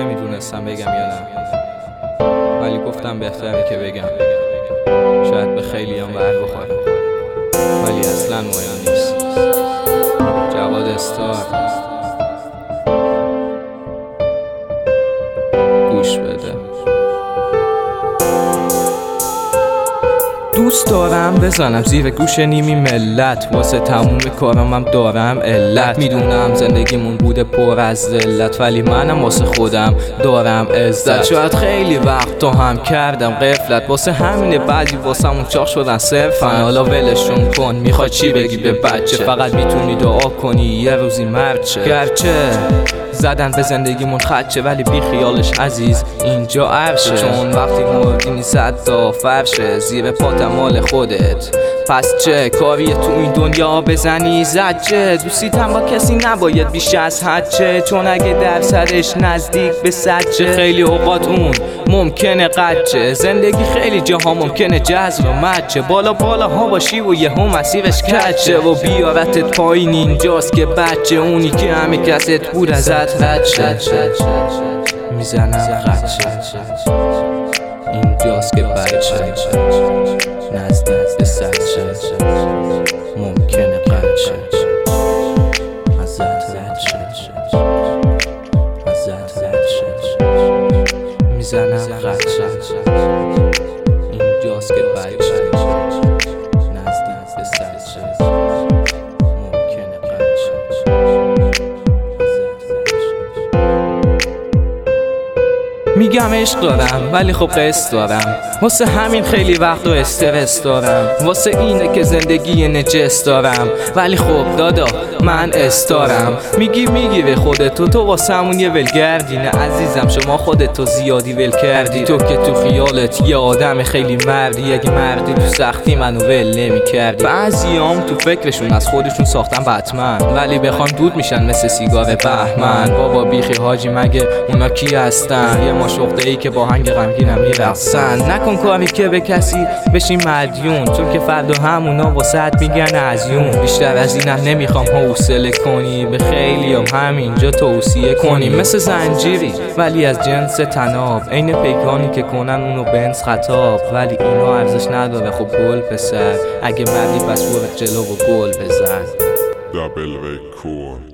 نمیدونستم بگم یا نه، ولی گفتم بهتره که بگم. شاید به خیلی هم بر بخورم، ولی اصلا مهم نیست. جواد استار، گوش بده. دوست دارم بزنم زیر گوش نیمی ملت، واسه تموم کارم دارم علت. میدونم زندگیمون بوده پر از ذلت، ولی منم واسه خودم دارم عزت. شاید خیلی وقت تو هم کردم غفلت، واسه همینه بعضی واسمون چاق شدن صرفن. حالا ولشون کن، میخوای چی بگی به بچه؟ فقط میتونی دعا کنی یه روزی مرد شه. گرچه زدن به زندگیمون خدشه، ولی بی خیالش عزیز اینجا عرشه. چون وقتی مردی 100 تا فرشه زیر پاتم مال خودت، پس چه کاری تو این دنیا بزنی زجه؟ دوستیتم با کسی نباید بیش از حد چه، چون اگه در سرش نزدیک به سجه خیلی اوقات اون ممکنه قدچه. زندگی خیلی جاها ممکنه جذب و مچه، بالا ها باشی و یه هم مسیرش کچه و بیارتت پایین. اینجاست که بچه اونی که همه کست بود ازت رد شه. میزنم قدچه، اینجاست که بچه نزدیک به سجه ممکنه قدچه ازت رد شه. میزنم قدچه، اینجاست که بچه نزدیک به سجه ممکنه قدچه. میگم عشق دارم ولی خب قصد دارم، واسه همین خیلی وقت و استرس دارم. واسه اینه که زندگی نجس دارم، ولی خب دادا من استارم. میگی به خودتو تو واسه همون یه ولگردی. نه عزیزم شما خودتو زیادی ول کردی، تو که تو خیالت یه آدم خیلی مردی. اگه مردی تو سختی منو ول نمی کردی. بعضیام تو فکرشون از خودشون ساختن بتمن، ولی بخوان دود میشن مثل سیگار بهمن. بابا بیخی حاجی مگه اونا کی هستن؟ یه ماشوخته ای که با هنگ غمگینم میرقصن. نکن کاری که به کسی بشی مدیون، چون که فردا همونا واسط میگن ازیون. بیشتر از اینم نمیخوام حوصله کنی، به خیلی هم همینجا توصیه کنی. مثل زنجیری ولی از جنس تناب، عین پیکانی که کنن اونو بنز خطاب. ولی اینا ارزش نداره خب گل پسر، اگه مردی پس برو جلو و گل بزن. دبل رکورد.